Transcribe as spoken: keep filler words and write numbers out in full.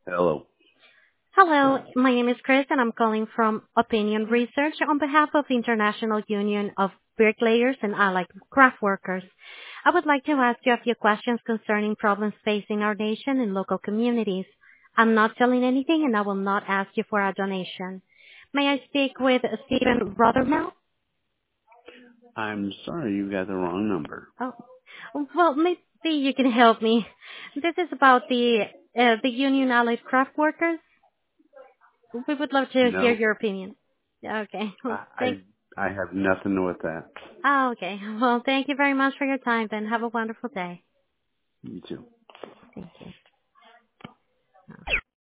Hello. Hello, my name is Chris, and I'm calling from Opinion Research on behalf of the International Union of Bricklayers and Allied Craft Workers. I would like to ask you a few questions concerning problems facing our nation and local communities. I'm not selling anything, and I will not ask you for a donation. May I speak with Stephen Rothermel? I'm sorry you got the wrong number. Oh, well, maybe you can help me. This is about the uh, the Union Allied Craft Workers. We would love to hear No, your opinion. Okay. Well, I thank. I, I have nothing with that. Oh, okay. Well, thank you very much for your time, then. Have a wonderful day. You too. Thank you.